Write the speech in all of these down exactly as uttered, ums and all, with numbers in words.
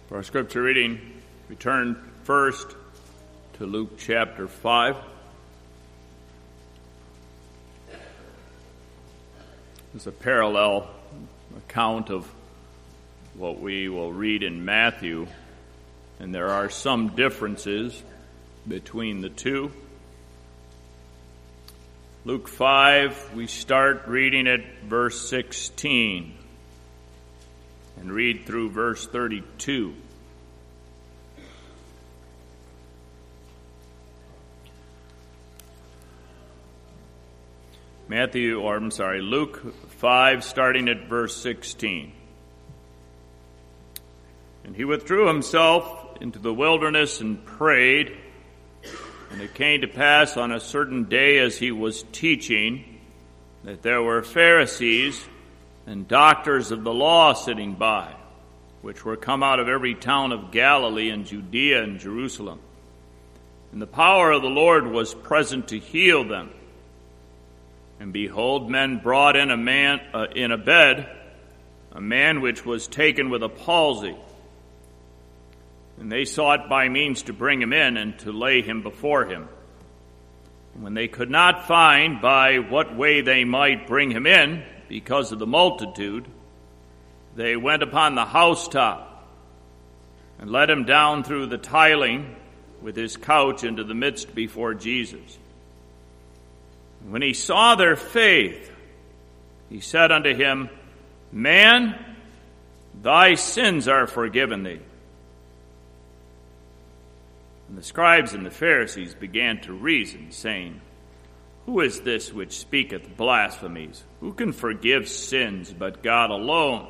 For our scripture reading, we turn first to Luke chapter five. It's a parallel account of what we will read in Matthew, and there are some differences between the two. Luke five, we start reading at verse sixteen and read through verse thirty-two. Matthew, or I'm sorry, Luke five, starting at verse sixteen. And he withdrew himself into the wilderness and prayed. And it came to pass on a certain day as he was teaching that there were Pharisees and doctors of the law sitting by, which were come out of every town of Galilee and Judea and Jerusalem. And the power of the Lord was present to heal them. And behold, men brought in a man uh, in a bed, a man which was taken with a palsy. And they sought by means to bring him in and to lay him before him. And when they could not find by what way they might bring him in, because of the multitude, they went upon the housetop and let him down through the tiling with his couch into the midst before Jesus. And when he saw their faith, he said unto him, Man, thy sins are forgiven thee. And the scribes and the Pharisees began to reason, saying, Who is this which speaketh blasphemies? Who can forgive sins but God alone?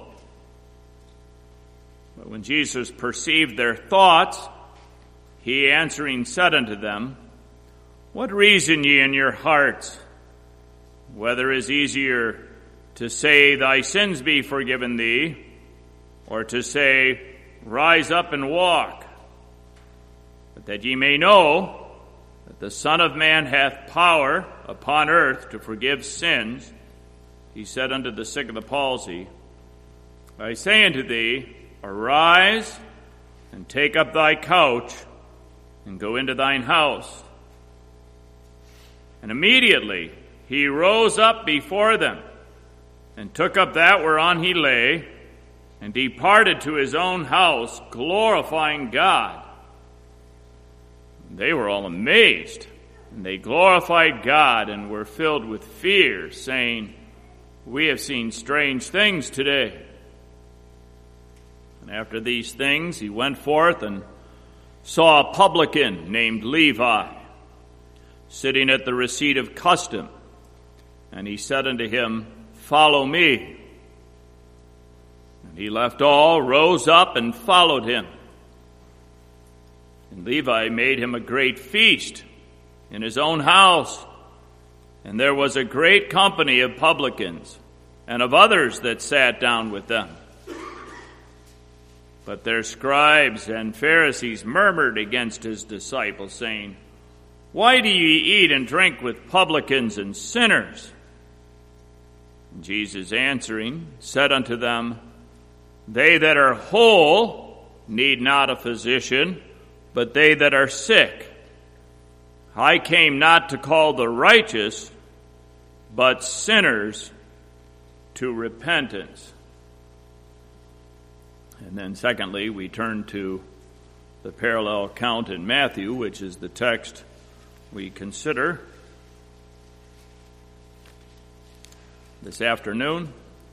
But when Jesus perceived their thoughts, he answering said unto them, What reason ye in your hearts? Whether is easier to say, Thy sins be forgiven thee, or to say, Rise up and walk? But that ye may know that the Son of Man hath power upon earth to forgive sins, he said unto the sick of the palsy, I say unto thee, Arise, and take up thy couch, and go into thine house. And immediately he rose up before them, and took up that whereon he lay, and departed to his own house, glorifying God. They were all amazed, and they glorified God and were filled with fear, saying, We have seen strange things today. And after these things he went forth and saw a publican named Levi, sitting at the receipt of custom. And he said unto him, Follow me. And he left all, rose up, and followed him. And Levi made him a great feast in his own house. And there was a great company of publicans and of others that sat down with them. But their scribes and Pharisees murmured against his disciples, saying, Why do ye eat and drink with publicans and sinners? And Jesus answering said unto them, They that are whole need not a physician, but they that are sick. I came not to call the righteous, but sinners to repentance. And then secondly, we turn to the parallel account in Matthew, which is the text we consider this afternoon.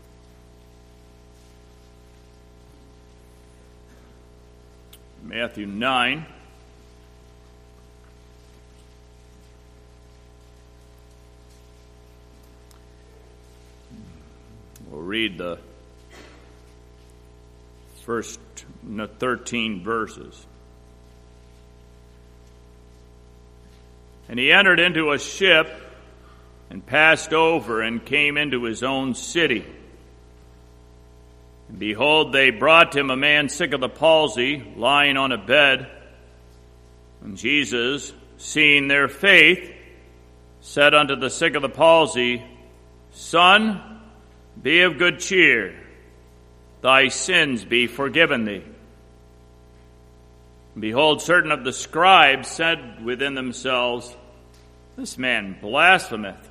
Matthew nine. We'll read the first thirteen verses. And he entered into a ship and passed over and came into his own city. And behold, they brought him a man sick of the palsy, lying on a bed. And Jesus, seeing their faith, said unto the sick of the palsy, Son, be of good cheer. Thy sins be forgiven thee. Behold, certain of the scribes said within themselves, This man blasphemeth.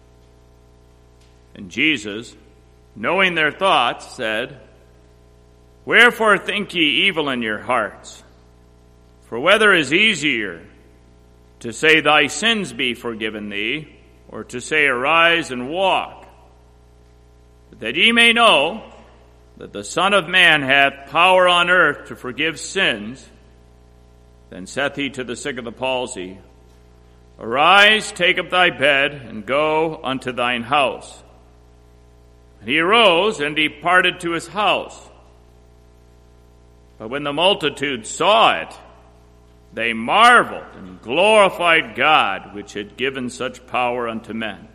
And Jesus, knowing their thoughts, said, Wherefore think ye evil in your hearts? For whether is easier, to say, Thy sins be forgiven thee, or to say, Arise and walk? But that ye may know that the Son of Man hath power on earth to forgive sins, then saith he to the sick of the palsy, Arise, take up thy bed, and go unto thine house. And he arose and departed to his house. But when the multitude saw it, they marveled and glorified God, which had given such power unto men.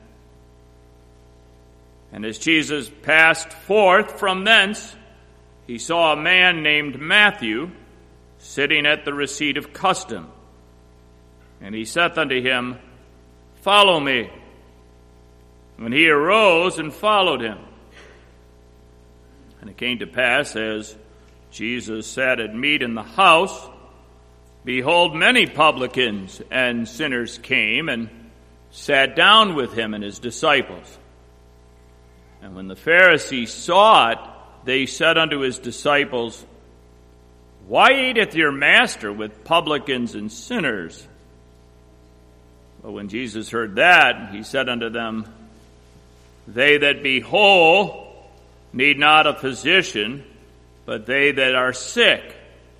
And as Jesus passed forth from thence, he saw a man named Matthew sitting at the receipt of custom. And he saith unto him, Follow me. When he arose and followed him. And it came to pass, as Jesus sat at meat in the house, behold, many publicans and sinners came and sat down with him and his disciples. And when the Pharisees saw it, they said unto his disciples, Why eateth your master with publicans and sinners? But when Jesus heard that, he said unto them, They that be whole need not a physician, but they that are sick.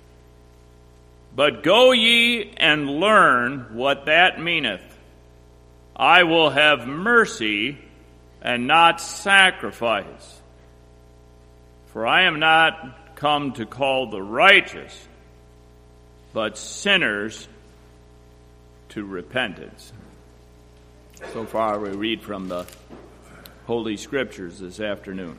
But go ye and learn what that meaneth. I will have mercy and not sacrifice. For I am not come to call the righteous, but sinners to repentance. So far we read from the Holy Scriptures this afternoon.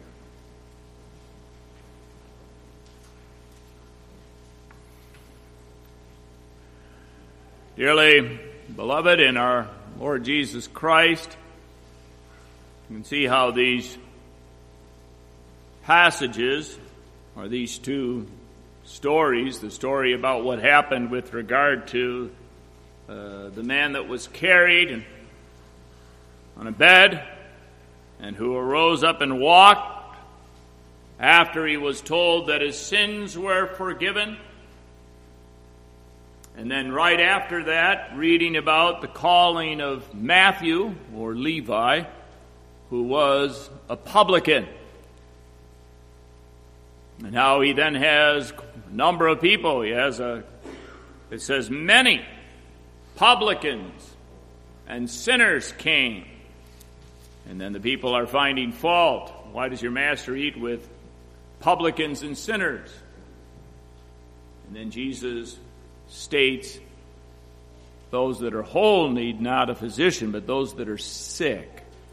Dearly beloved in our Lord Jesus Christ, you can see how these passages, or these two stories, the story about what happened with regard to uh, the man that was carried on a bed and who arose up and walked after he was told that his sins were forgiven. And then right after that, reading about the calling of Matthew, or Levi, who was a publican. And how he then has a number of people. He has a, it says, many publicans and sinners came. And then the people are finding fault. Why does your master eat with publicans and sinners? And then Jesus states, those that are whole need not a physician, but those that are sick.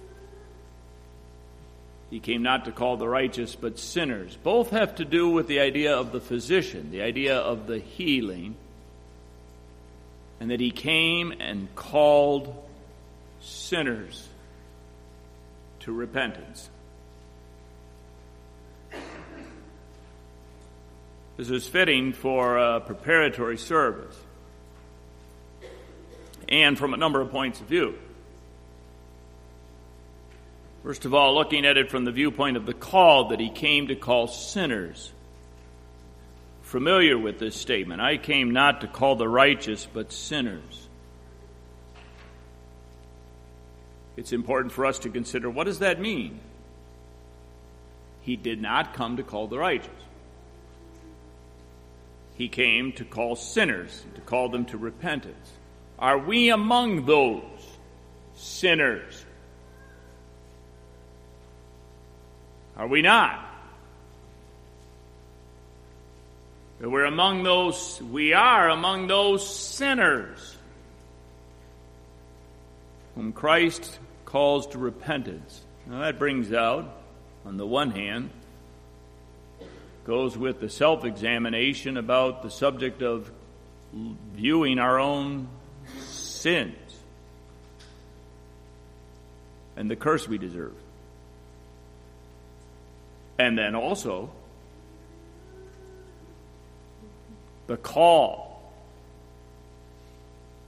He came not to call the righteous, but sinners. Both have to do with the idea of the physician, the idea of the healing, and that he came and called sinners to repentance. This is fitting for a preparatory service, and from a number of points of view. First of all, looking at it from the viewpoint of the call, that he came to call sinners. Familiar with this statement, I came not to call the righteous, but sinners. It's important for us to consider, what does that mean? He did not come to call the righteous. He came to call sinners, to call them to repentance. Are we among those sinners? Are we not? We're among those, we are among those sinners whom Christ calls to repentance. Now that brings out, on the one hand, goes with the self-examination about the subject of viewing our own sins and the curse we deserve. And then also the call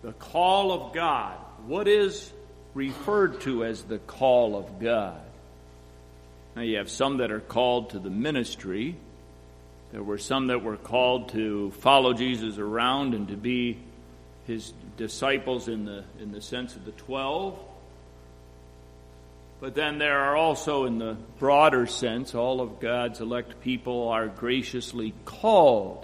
The call of God. What is referred to as the call of God? Now you have some that are called to the ministry. There were some that were called to follow Jesus around and to be his disciples in the in the sense of the twelve. But then there are also, in the broader sense, all of God's elect people are graciously called.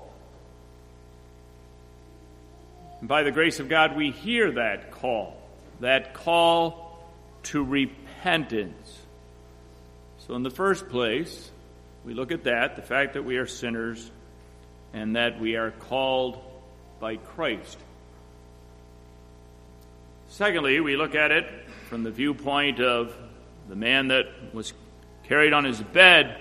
And by the grace of God, we hear that call, that call to repentance. So in the first place, we look at that, the fact that we are sinners and that we are called by Christ. Secondly, we look at it from the viewpoint of the man that was carried on his bed.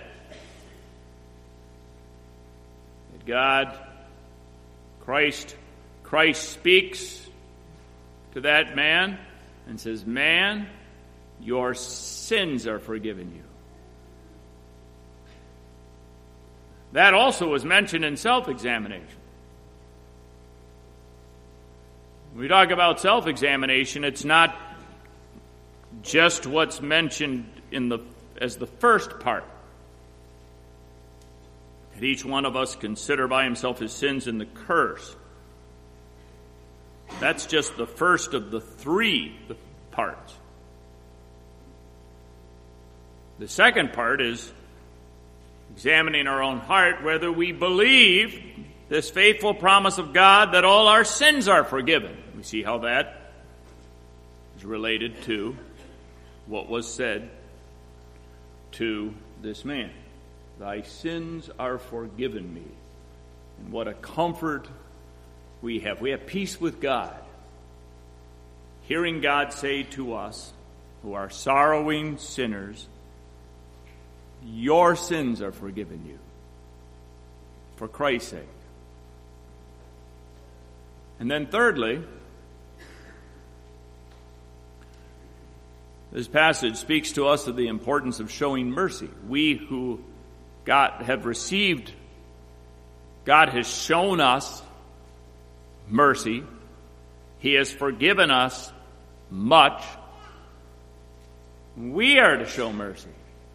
That God, Christ, Christ speaks to that man and says, "Man, your sins are forgiven you." That also was mentioned in self-examination. When we talk about self-examination, it's not just what's mentioned in the as the first part. That each one of us consider by himself his sins and the curse. That's just the first of the three parts. The second part is examining our own heart, whether we believe this faithful promise of God that all our sins are forgiven. We see how that is related to what was said to this man. Thy sins are forgiven me. And what a comfort we have. We have peace with God. Hearing God say to us, who are sorrowing sinners, your sins are forgiven you, for Christ's sake. And then thirdly, this passage speaks to us of the importance of showing mercy. We who God have received, God has shown us mercy. He has forgiven us much. We are to show mercy.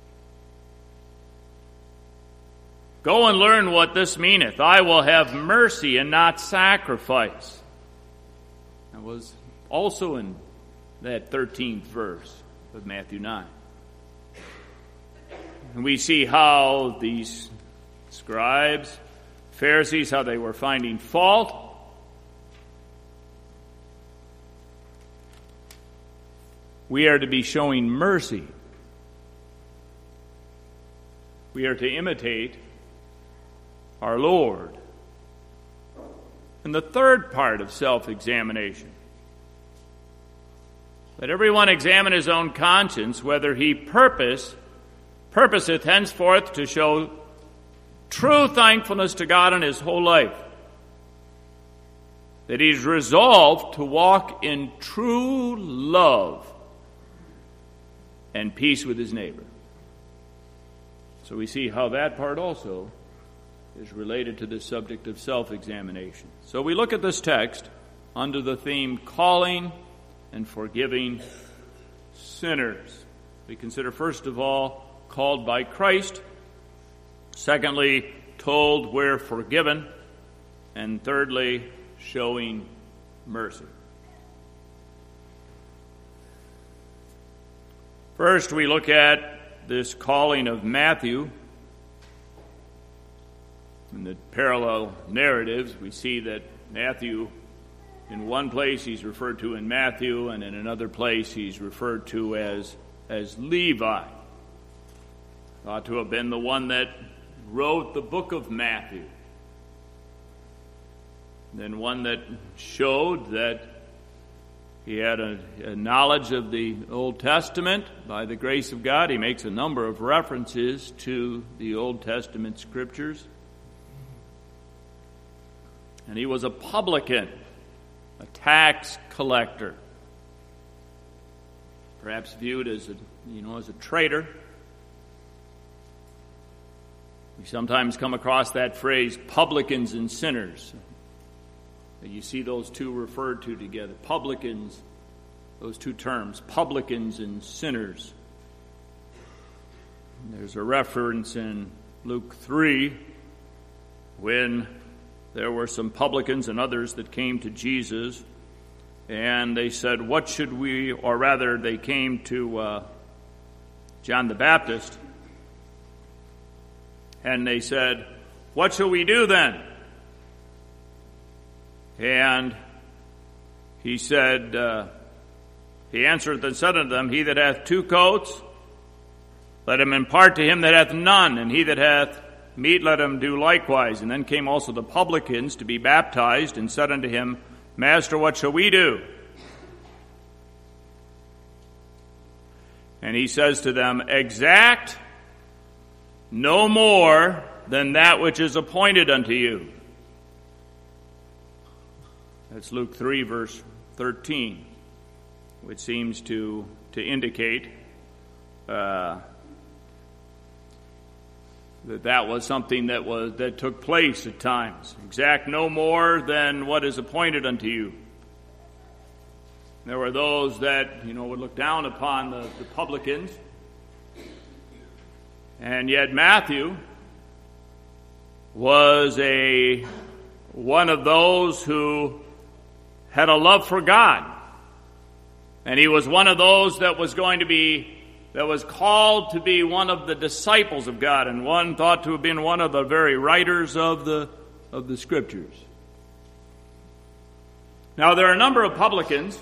Go and learn what this meaneth. I will have mercy and not sacrifice. That was also in that thirteenth verse of Matthew nine. And we see how these scribes, Pharisees, how they were finding fault. We are to be showing mercy. We are to imitate our Lord. And the third part of self-examination. Let everyone examine his own conscience, whether he purpose, purposeth henceforth to show true thankfulness to God in his whole life. That he's resolved to walk in true love and peace with his neighbor. So we see how that part also is related to the subject of self-examination. So we look at this text under the theme calling and forgiving sinners. We consider first of all called by Christ, secondly told we're forgiven, and thirdly showing mercy. First we look at this calling of Matthew. In the parallel narratives, we see that Matthew, in one place he's referred to in Matthew, and in another place he's referred to as, as Levi. Ought to have been the one that wrote the book of Matthew. Then one that showed that he had a, a knowledge of the Old Testament. By the grace of God, he makes a number of references to the Old Testament scriptures. And he was a publican, a tax collector, perhaps viewed as a, you know, as a traitor. We sometimes come across that phrase, publicans and sinners. You see those two referred to together. Publicans, those two terms, publicans and sinners. There's a reference in Luke three when there were some publicans and others that came to Jesus, and they said, what should we, or rather they came to uh, John the Baptist, and they said, what shall we do then? And he said, uh, he answered and said unto them, he that hath two coats, let him impart to him that hath none, and he that hath meat, let him do likewise. And then came also the publicans to be baptized, and said unto him, Master, what shall we do? And he says to them, exact no more than that which is appointed unto you. That's Luke three, verse thirteen, which seems to, to indicate uh, that that was something that was that took place at times. Exact no more than what is appointed unto you. There were those that, you know, would look down upon the, the publicans. And yet Matthew was a one of those who had a love for God. And he was one of those that was going to be, that was called to be one of the disciples of God, and one thought to have been one of the very writers of the, of the Scriptures. Now, there are a number of publicans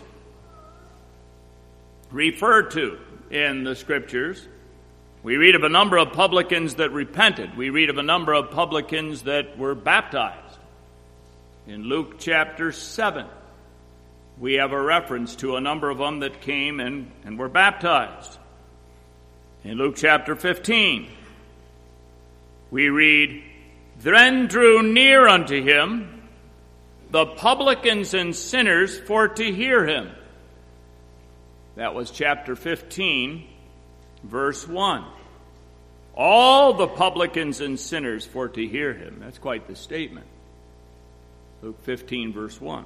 referred to in the Scriptures. We read of a number of publicans that repented. We read of a number of publicans that were baptized. In Luke chapter seven, we have a reference to a number of them that came and, and were baptized. In Luke chapter fifteen, we read, Then drew near unto him the publicans and sinners for to hear him. That was chapter fifteen, verse one. All the publicans and sinners for to hear him. That's quite the statement. Luke fifteen, verse one.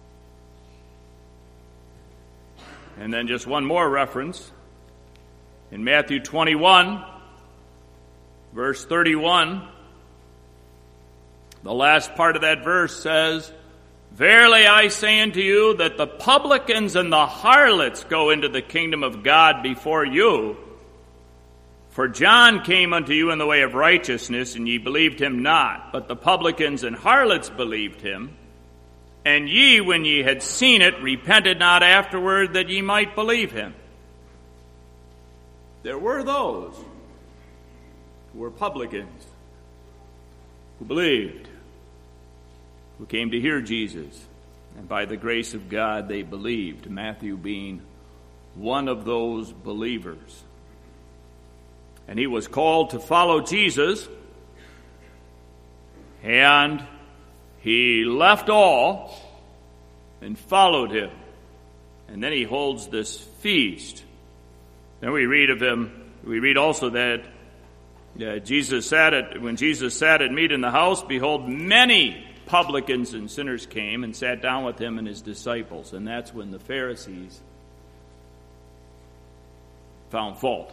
And then just one more reference. In Matthew twenty-one, verse thirty-one, the last part of that verse says, Verily I say unto you that the publicans and the harlots go into the kingdom of God before you. For John came unto you in the way of righteousness, and ye believed him not. But the publicans and harlots believed him. And ye, when ye had seen it, repented not afterward that ye might believe him. There were those who were publicans, who believed, who came to hear Jesus. And by the grace of God, they believed, Matthew being one of those believers. And he was called to follow Jesus, and he left all and followed him. And then he holds this feast. Then we read of him, we read also that uh, Jesus sat at, when Jesus sat at meat in the house, behold, many publicans and sinners came and sat down with him and his disciples. And that's when the Pharisees found fault.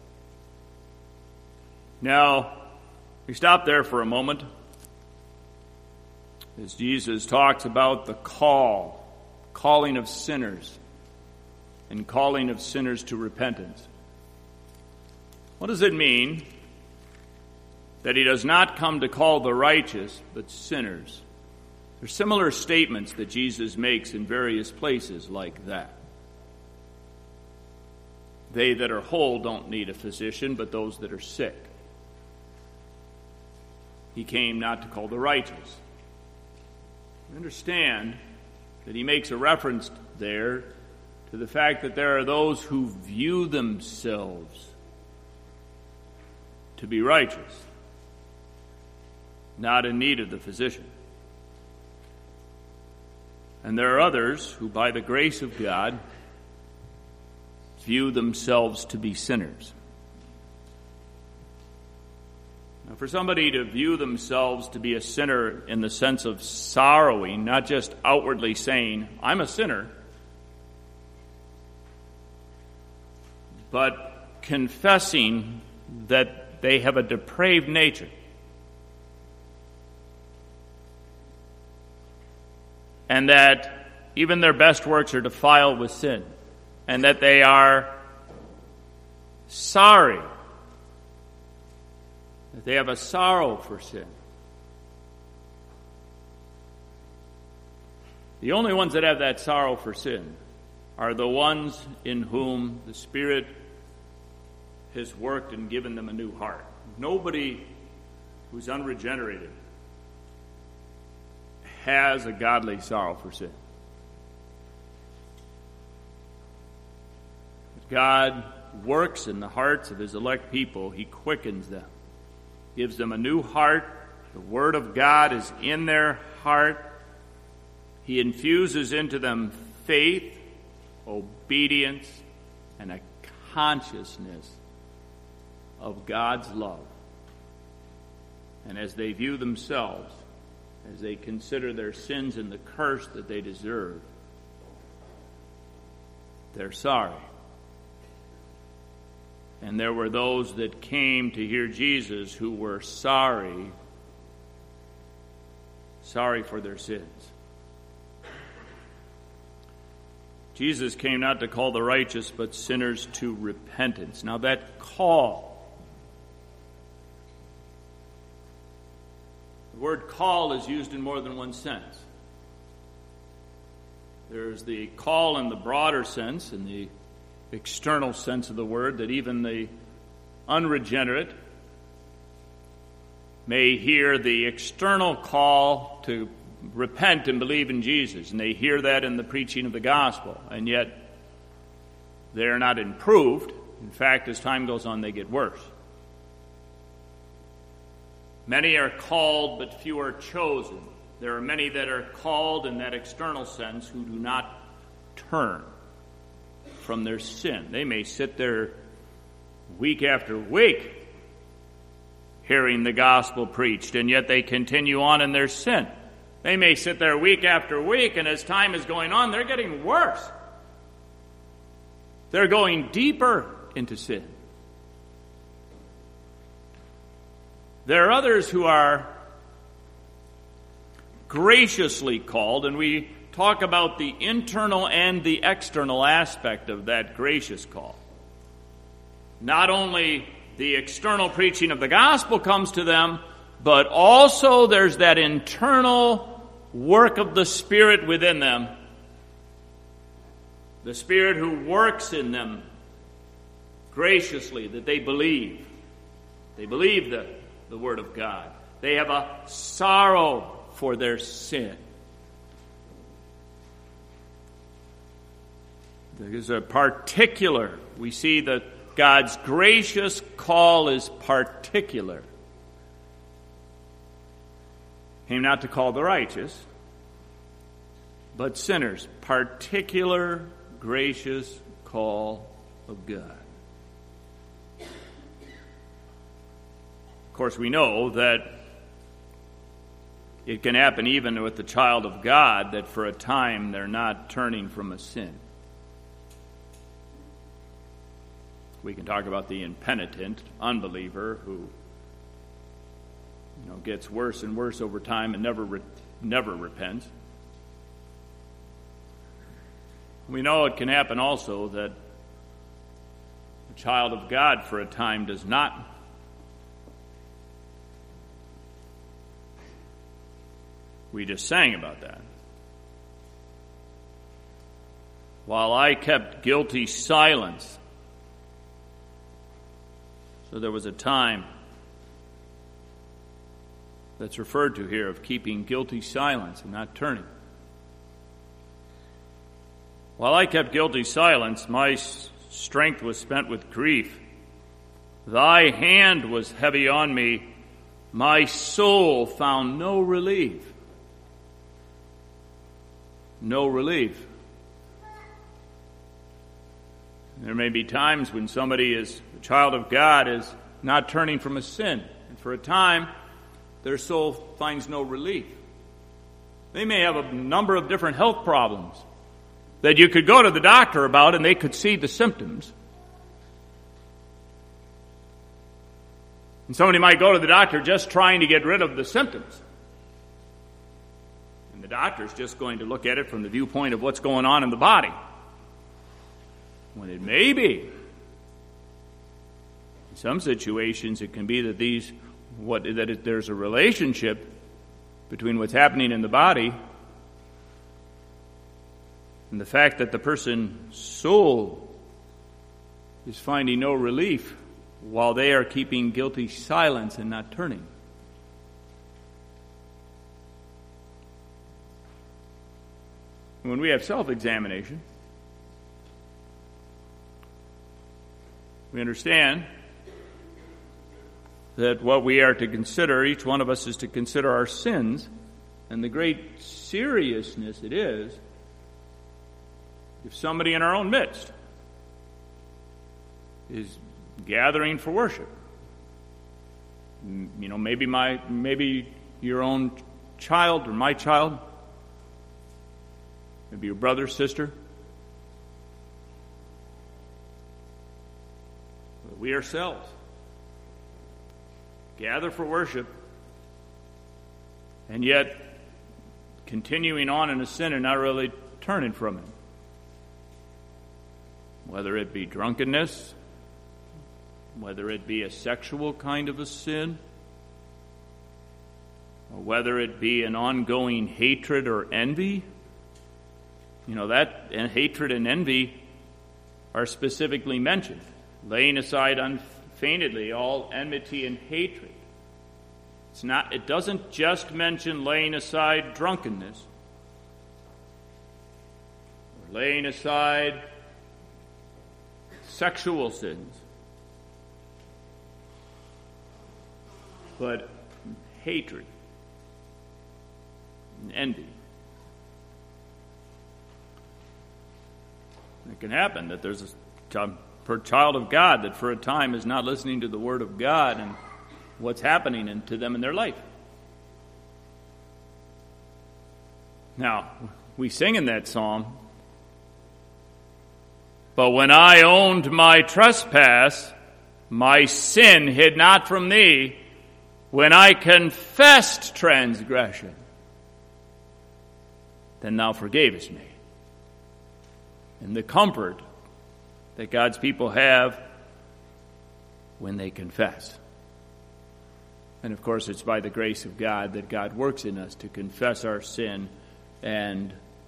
Now, we stop there for a moment as Jesus talks about the call, calling of sinners, and calling of sinners to repentance. What does it mean that he does not come to call the righteous, but sinners? There are similar statements that Jesus makes in various places like that. They that are whole don't need a physician, but those that are sick. He came not to call the righteous. Understand that he makes a reference there to the fact that there are those who view themselves to be righteous, not in need of the physician. And there are others who, by the grace of God, view themselves to be sinners. For somebody to view themselves to be a sinner in the sense of sorrowing, not just outwardly saying, I'm a sinner, but confessing that they have a depraved nature, and that even their best works are defiled with sin, and that they are sorry, that they have a sorrow for sin. The only ones that have that sorrow for sin are the ones in whom the Spirit has worked and given them a new heart. Nobody who's unregenerated has a godly sorrow for sin. God works in the hearts of his elect people. He quickens them, gives them a new heart. The Word of God is in their heart. He infuses into them faith, obedience, and a consciousness of God's love. And as they view themselves, as they consider their sins and the curse that they deserve, they're sorry. And there were those that came to hear Jesus who were sorry, sorry for their sins. Jesus came not to call the righteous, but sinners to repentance. Now that call, the word call is used in more than one sense. There's the call in the broader sense, in the external sense of the word, that even the unregenerate may hear the external call to repent and believe in Jesus, and they hear that in the preaching of the gospel, and yet they're not improved. In fact, as time goes on, they get worse. Many are called, but few are chosen. There are many that are called in that external sense who do not turn from their sin. They may sit there week after week hearing the gospel preached, and yet they continue on in their sin. They may sit there week after week, and as time is going on, they're getting worse. They're going deeper into sin. There are others who are graciously called, and we talk about the internal and the external aspect of that gracious call. Not only the external preaching of the gospel comes to them, but also there's that internal work of the Spirit within them. The Spirit who works in them graciously, that they believe. They believe the, the Word of God. They have a sorrow for their sin. There's a particular, we see that God's gracious call is particular. Came not to call the righteous, but sinners. Particular gracious call of God. Of course, we know that it can happen even with the child of God that for a time they're not turning from a sin. We can talk about the impenitent unbeliever who, you know, gets worse and worse over time and never re- never repents. We know it can happen also that a child of God for a time does not We just sang about that. While I kept guilty silence. So there was a time that's referred to here of keeping guilty silence and not turning. While I kept guilty silence, my strength was spent with grief. Thy hand was heavy on me. My soul found no relief. No relief. There may be times when somebody is a child of God is not turning from a sin. And for a time, their soul finds no relief. They may have a number of different health problems that you could go to the doctor about and they could see the symptoms. And somebody might go to the doctor just trying to get rid of the symptoms. And the doctor's just going to look at it from the viewpoint of what's going on in the body. When it may be. In some situations, it can be that these, what that it, there's a relationship between what's happening in the body and the fact that the person's soul is finding no relief while they are keeping guilty silence and not turning. When we have self-examination, we understand that what we are to consider, each one of us is to consider our sins and the great seriousness it is if somebody in our own midst is gathering for worship. You know, maybe my, maybe your own child or my child, maybe your brother, sister. But we ourselves gather for worship, and yet continuing on in a sin and not really turning from it. Whether it be drunkenness, whether it be a sexual kind of a sin, or whether it be an ongoing hatred or envy. You know, that and hatred and envy are specifically mentioned. Laying aside unfeignedly all enmity and hatred. It's not, it doesn't just mention laying aside drunkenness, or laying aside sexual sins, but hatred and envy. It can happen that there's a per child of God that for a time is not listening to the Word of God and what's happening in, to them in their life. Now, we sing in that psalm, but when I owned my trespass, my sin hid not from thee. When I confessed transgression, then thou forgavest me. And the comfort that God's people have when they confess. And of course, it's by the grace of God that God works in us to confess our sin and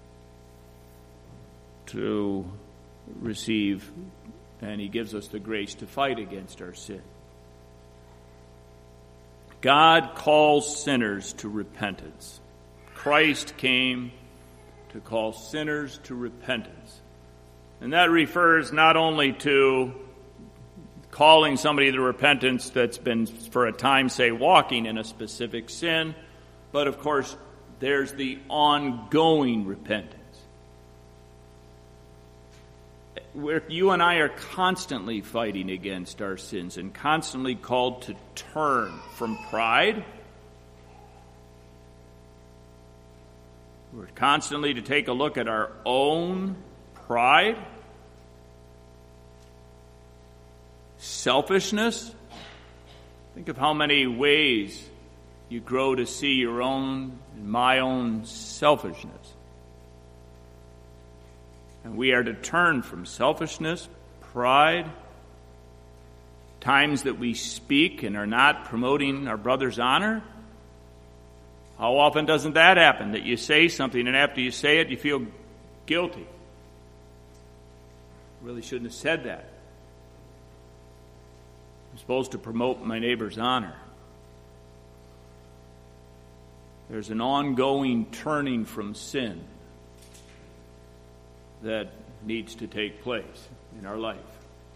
to receive, and He gives us the grace to fight against our sin. God calls sinners to repentance. Christ came to call sinners to repentance. And that refers not only to calling somebody to repentance that's been for a time, say, walking in a specific sin, but of course, there's the ongoing repentance. Where you and I are constantly fighting against our sins and constantly called to turn from pride. We're constantly to take a look at our own pride, selfishness. Think of how many ways you grow to see your own and my own selfishness. And we are to turn from selfishness, pride, times that we speak and are not promoting our brother's honor. How often doesn't that happen? That you say something and after you say it, you feel guilty. Really shouldn't have said that. I'm supposed to promote my neighbor's honor. There's an ongoing turning from sin that needs to take place in our life.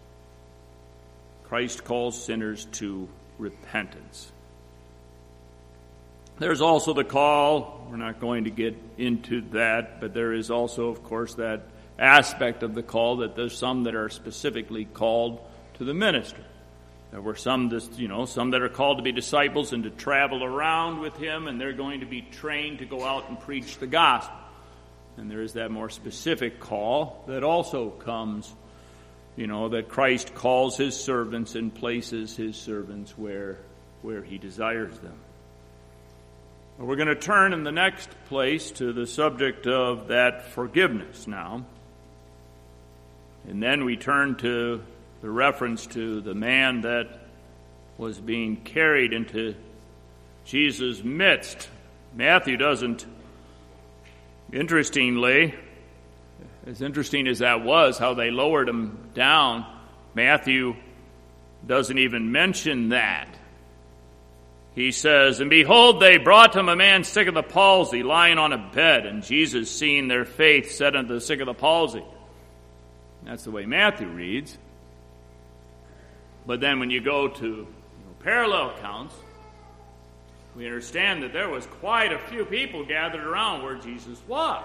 Christ calls sinners to repentance. There's also the call, we're not going to get into that, but there is also, of course, that aspect of the call that there's some that are specifically called to the ministry. There were some, you know, some that are called to be disciples and to travel around with him, and they're going to be trained to go out and preach the gospel. And there is that more specific call that also comes, you know, that Christ calls his servants and places his servants where, where he desires them. Well, we're going to turn in the next place to the subject of that forgiveness now. And then we turn to the reference to the man that was being carried into Jesus' midst. Matthew doesn't, interestingly, as interesting as that was, how they lowered him down, Matthew doesn't even mention that. He says, "And behold, they brought him a man sick of the palsy, lying on a bed. And Jesus, seeing their faith, said unto the sick of the palsy." That's the way Matthew reads. But then when you go to you know, parallel accounts, we understand that there was quite a few people gathered around where Jesus was.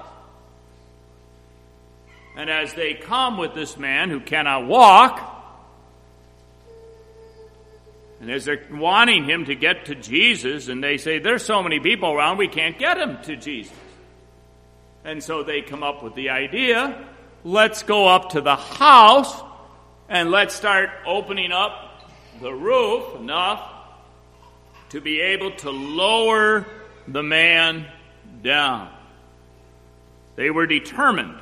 And as they come with this man who cannot walk, and as they're wanting him to get to Jesus, and they say, "There's so many people around, we can't get him to Jesus." And so they come up with the idea, let's go up to the house and let's start opening up the roof enough to be able to lower the man down. They were determined.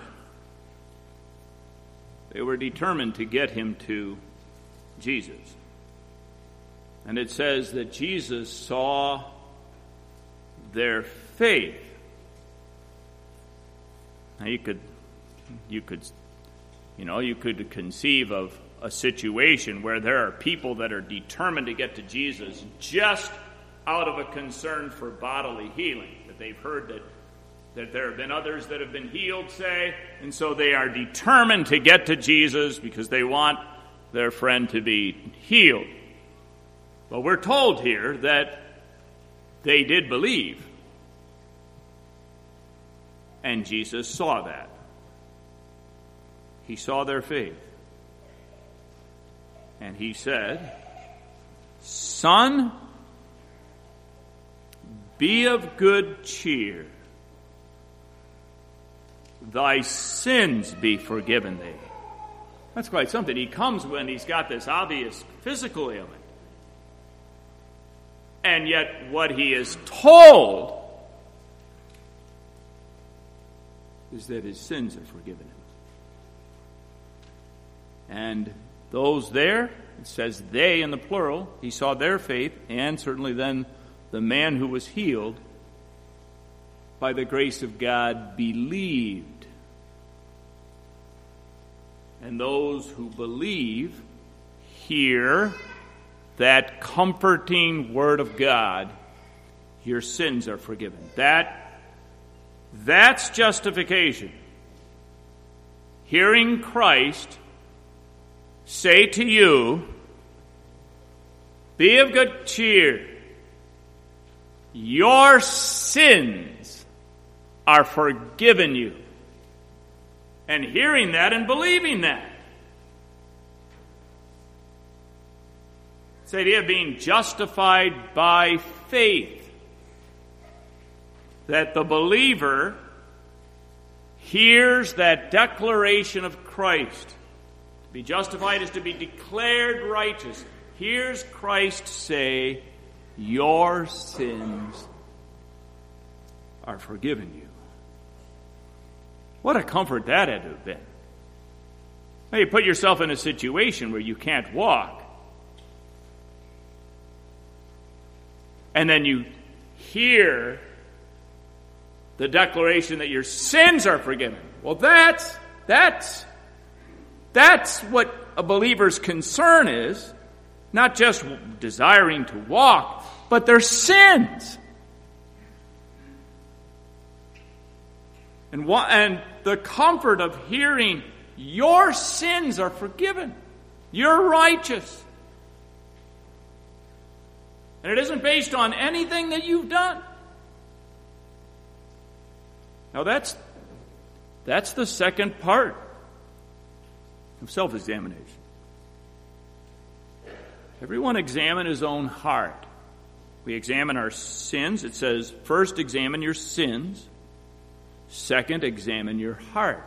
They were determined to get him to Jesus. And it says that Jesus saw their faith. Now you could, you could, you know, you could conceive of a situation where there are people that are determined to get to Jesus just out of a concern for bodily healing. That they've heard that, that there have been others that have been healed, say, and so they are determined to get to Jesus because they want their friend to be healed. But we're told here that they did believe. And Jesus saw that. He saw their faith. And he said, "Son, be of good cheer. Thy sins be forgiven thee." That's quite something. He comes when he's got this obvious physical ailment. And yet what he is told is that his sins are forgiven him. And those there, it says they in the plural, he saw their faith, and certainly then the man who was healed, by the grace of God, believed. And those who believe hear that comforting word of God, your sins are forgiven. That, that's justification. Hearing Christ say to you, "Be of good cheer. Your sins are forgiven you." And hearing that and believing that. It's the idea of being justified by faith. That the believer hears that declaration of Christ. To be justified is to be declared righteous. Hears Christ say, "Your sins are forgiven you." What a comfort that had to have been. Now you put yourself in a situation where you can't walk. And then you hear the declaration that your sins are forgiven. Well, that's, that's, that's what a believer's concern is. Not just desiring to walk, but their sins. And, what, and the comfort of hearing, your sins are forgiven. You're righteous. And it isn't based on anything that you've done. Now that's, that's the second part of self-examination. Everyone examine his own heart. We examine our sins. It says, first examine your sins. Second, examine your heart.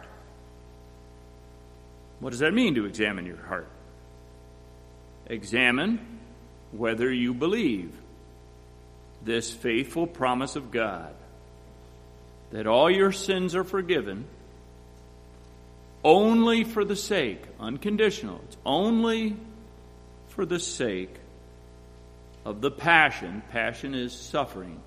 What does that mean, to examine your heart? Examine whether you believe this faithful promise of God that all your sins are forgiven only for the sake, unconditional, it's only for the sake of the passion. Passion is suffering.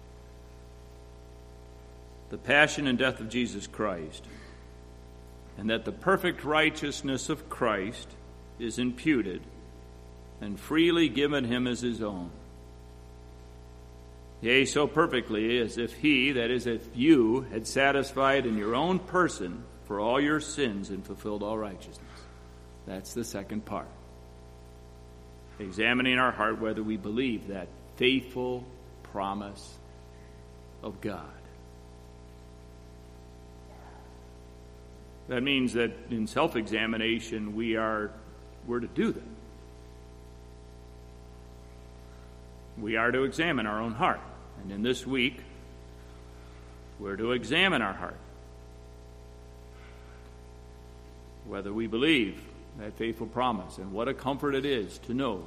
The passion and death of Jesus Christ. And that the perfect righteousness of Christ is imputed and freely given him as his own. Yea, so perfectly as if he, that is, if you, had satisfied in your own person for all your sins and fulfilled all righteousness. That's the second part. Examining our heart whether we believe that faithful promise of God. That means that in self-examination we are we're to do that. We are to examine our own heart. And in this week, we're to examine our heart. Whether we believe that faithful promise, and what a comfort it is to know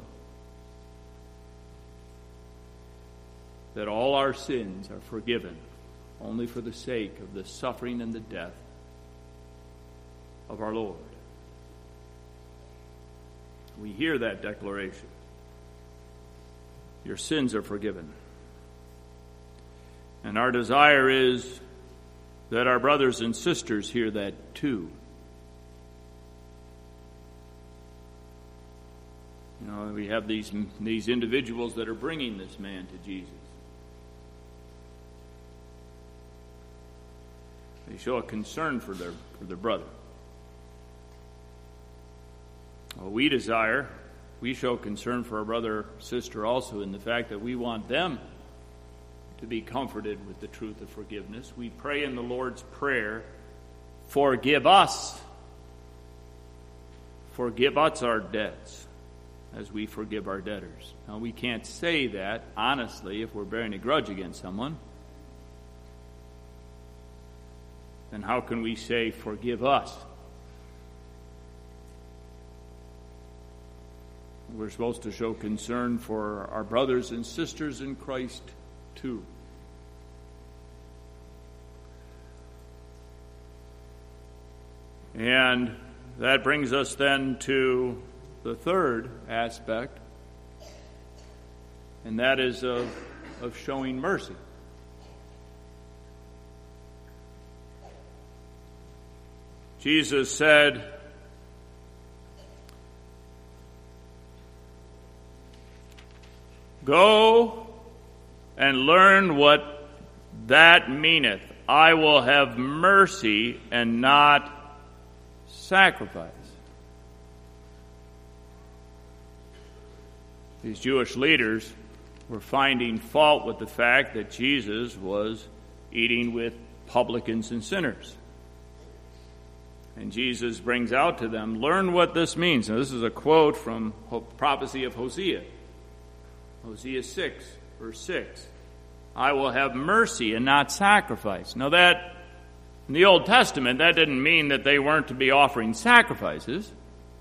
that all our sins are forgiven only for the sake of the suffering and the death of our Lord. We hear that declaration. Your sins are forgiven. And our desire is that our brothers and sisters hear that too. You know, we have these, these individuals that are bringing this man to Jesus. They show a concern for their, for their brother. Well, we desire, we show concern for our brother or sister also in the fact that we want them to be comforted with the truth of forgiveness. We pray in the Lord's Prayer, forgive us. Forgive us our debts as we forgive our debtors. Now, we can't say that honestly if we're bearing a grudge against someone. Then how can we say, forgive us? We're supposed to show concern for our brothers and sisters in Christ too. And that brings us then to the third aspect, and that is of, of showing mercy. Jesus said, go and learn what that meaneth. I will have mercy and not sacrifice. These Jewish leaders were finding fault with the fact that Jesus was eating with publicans and sinners. And Jesus brings out to them, learn what this means. Now, this is a quote from prophecy of Hosea. Hosea six, verse six. I will have mercy and not sacrifice. Now that, in the Old Testament, that didn't mean that they weren't to be offering sacrifices.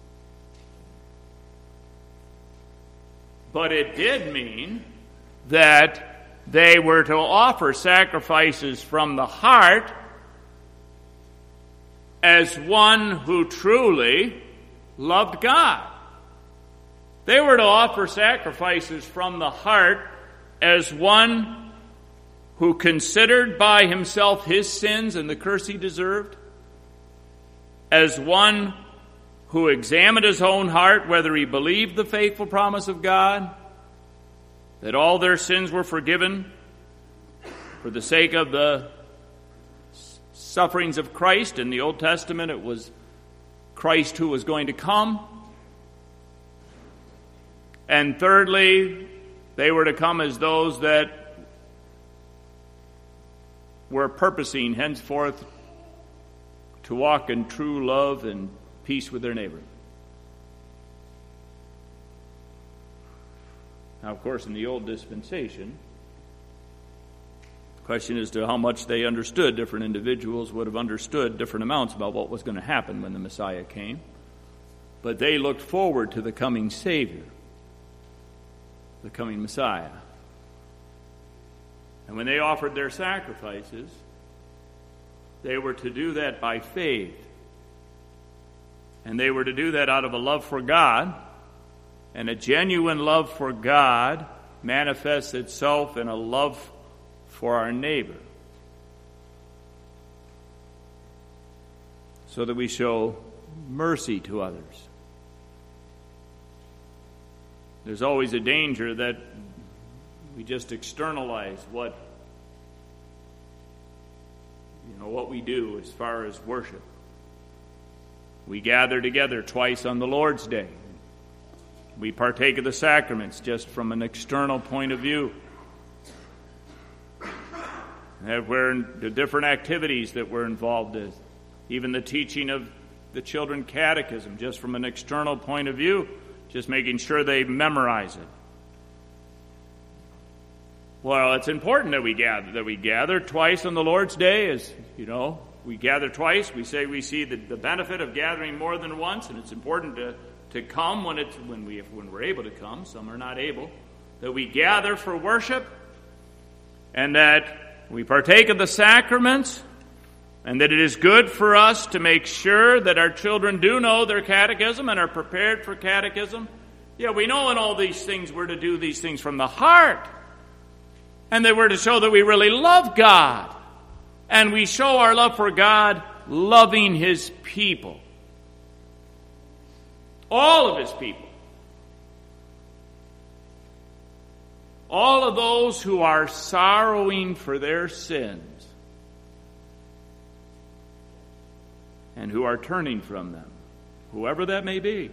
But it did mean that they were to offer sacrifices from the heart as one who truly loved God. They were to offer sacrifices from the heart as one who considered by himself his sins and the curse he deserved, as one who examined his own heart whether he believed the faithful promise of God, that all their sins were forgiven for the sake of the sufferings of Christ. In the Old Testament, it was Christ who was going to come. And thirdly, they were to come as those that were purposing henceforth to walk in true love and peace with their neighbor. Now, of course, in the old dispensation, the question is to how much they understood. Different individuals would have understood different amounts about what was going to happen when the Messiah came. But they looked forward to the coming Savior, the coming Messiah. And when they offered their sacrifices, they were to do that by faith. And they were to do that out of a love for God. And a genuine love for God manifests itself in a love for our neighbor, so that we show mercy to others. There's always a danger that we just externalize what you know what we do as far as worship. We gather together twice on the Lord's Day. We partake of the sacraments just from an external point of view. And we're in the different activities that we're involved in, even the teaching of the children catechism, just from an external point of view, just making sure they memorize it. Well, it's important that we gather, that we gather twice on the Lord's Day. As you know, we gather twice. We say we see the, the benefit of gathering more than once, and it's important to, to come when it's when we when we're able to come. Some are not able. That we gather for worship, and that we partake of the sacraments, and that it is good for us to make sure that our children do know their catechism and are prepared for catechism. Yeah, we know in all these things we're to do these things from the heart, and that we're to show that we really love God, and we show our love for God loving His people, all of His people. All of those who are sorrowing for their sins and who are turning from them, whoever that may be.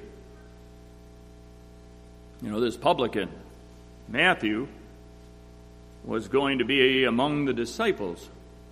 You know, this publican, Matthew, was going to be among the disciples.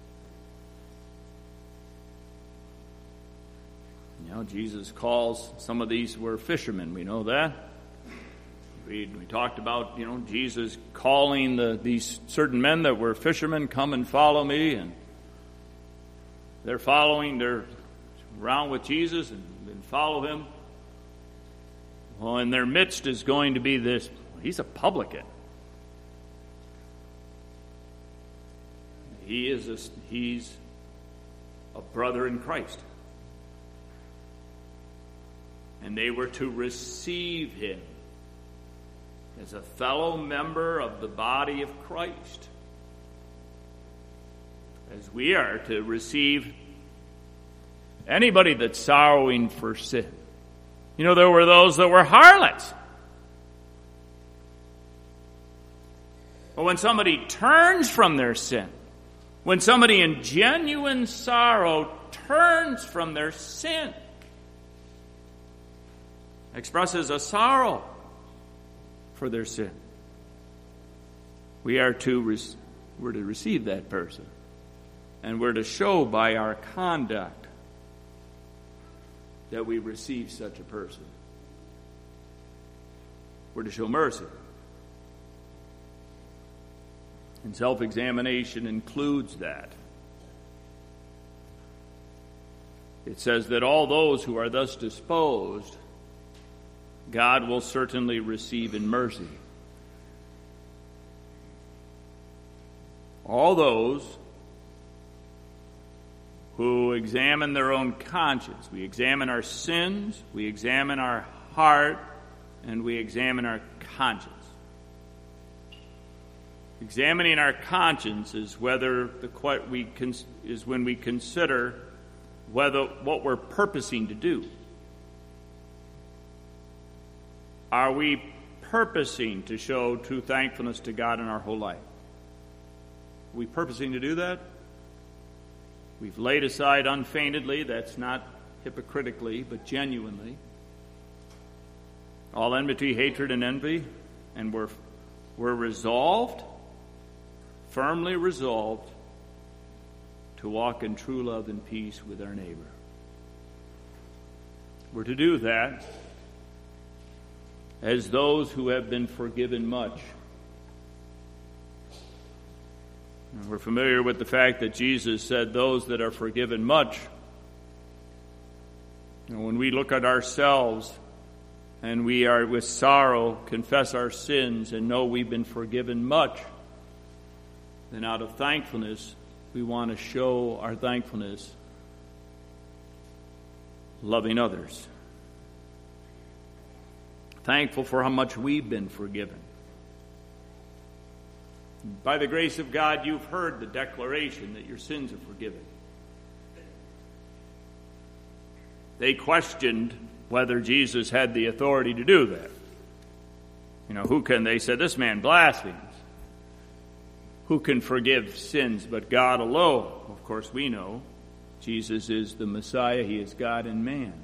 You know, Jesus calls some of these were fishermen. We know that. We, we talked about, you know, Jesus calling the, these certain men that were fishermen, come and follow me. And they're following, they're around with Jesus and, and follow him. Well, in their midst is going to be this, he's a publican. He is a, he's a brother in Christ. And they were to receive him as a fellow member of the body of Christ, as we are to receive anybody that's sorrowing for sin. You know, there were those that were harlots. But when somebody turns from their sin, when somebody in genuine sorrow turns from their sin, expresses a sorrow for their sin, we are to re- we're to receive that person, and we're to show by our conduct that we receive such a person. We're to show mercy. And self-examination includes that. It says that all those who are thus disposed, God will certainly receive in mercy. All those who examine their own conscience. We examine our sins, we examine our heart, and we examine our conscience. Examining our conscience is whether the we is when we consider whether what we're purposing to do. Are we purposing to show true thankfulness to God in our whole life? Are we purposing to do that? We've laid aside unfeignedly, that's not hypocritically, but genuinely, all enmity, hatred, and envy, and we're, we're resolved, firmly resolved, to walk in true love and peace with our neighbor. We're to do that as those who have been forgiven much. And we're familiar with the fact that Jesus said those that are forgiven much. And when we look at ourselves and we are with sorrow confess our sins and know we've been forgiven much, then out of thankfulness we want to show our thankfulness loving others. Thankful for how much we've been forgiven. By the grace of God, you've heard the declaration that your sins are forgiven. They questioned whether Jesus had the authority to do that. You know, who can, they said, this man blasphemes. Who can forgive sins but God alone? Of course, we know Jesus is the Messiah. He is God and man.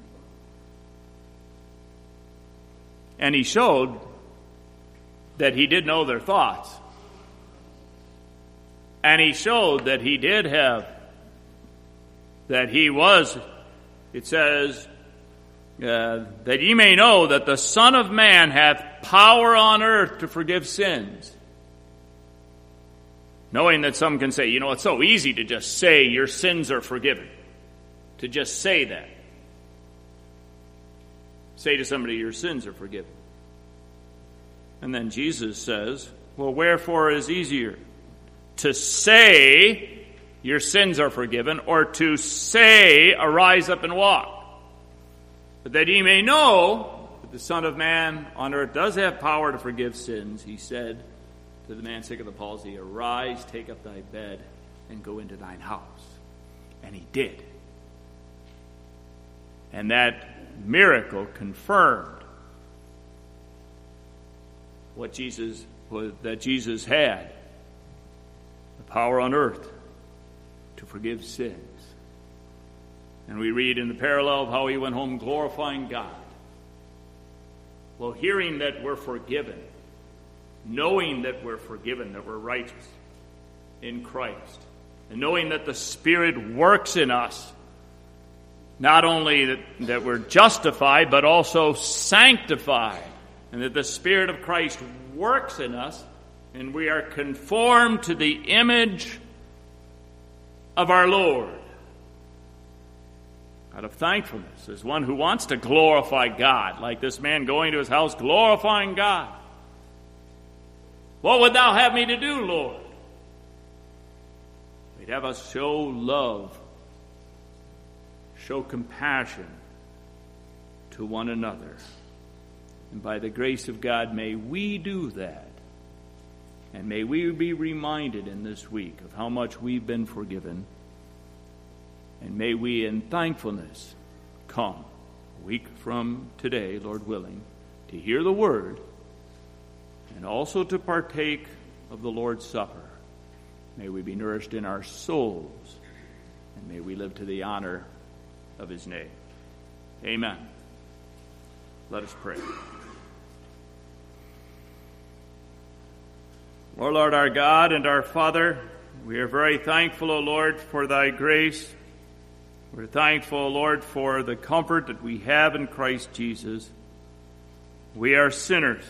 And he showed that he did know their thoughts. And he showed that he did have, that he was, it says, uh, that ye may know that the Son of Man hath power on earth to forgive sins. Knowing that some can say, you know, it's so easy to just say your sins are forgiven. To just say that. Say to somebody, your sins are forgiven. And then Jesus says, well, wherefore is easier? To say your sins are forgiven, or to say, arise up and walk. But that ye may know that the Son of Man on earth does have power to forgive sins, he said to the man sick of the palsy, arise, take up thy bed, and go into thine house. And he did. And that miracle confirmed what Jesus was, that Jesus had the power on earth to forgive sins. And we read in the parallel of how he went home glorifying God. Well, hearing that we're forgiven, knowing that we're forgiven, that we're righteous in Christ, and knowing that the Spirit works in us, not only that, that we're justified, but also sanctified, and that the Spirit of Christ works in us, and we are conformed to the image of our Lord. Out of thankfulness, as one who wants to glorify God, like this man going to his house glorifying God. What would thou have me to do, Lord? We'd have us show love, show compassion to one another. And by the grace of God, may we do that. And may we be reminded in this week of how much we've been forgiven. And may we in thankfulness come a week from today, Lord willing, to hear the word and also to partake of the Lord's Supper. May we be nourished in our souls, and may we live to the honor of his name. Amen. Let us pray. O Lord, our God and our Father, we are very thankful, O Lord, for thy grace. We're thankful, O Lord, for the comfort that we have in Christ Jesus. We are sinners.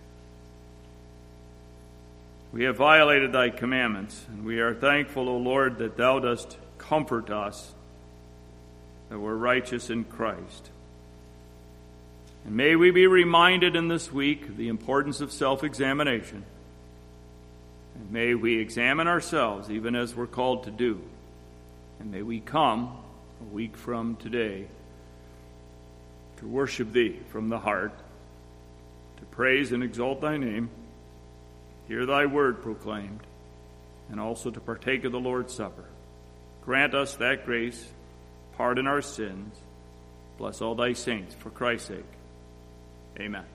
We have violated thy commandments, and we are thankful, O Lord, that thou dost comfort us, that we're righteous in Christ. And may we be reminded in this week of the importance of self-examination. And may we examine ourselves even as we're called to do. And may we come a week from today to worship thee from the heart, to praise and exalt thy name, hear thy word proclaimed, and also to partake of the Lord's Supper. Grant us that grace, pardon our sins, bless all thy saints for Christ's sake. Amen.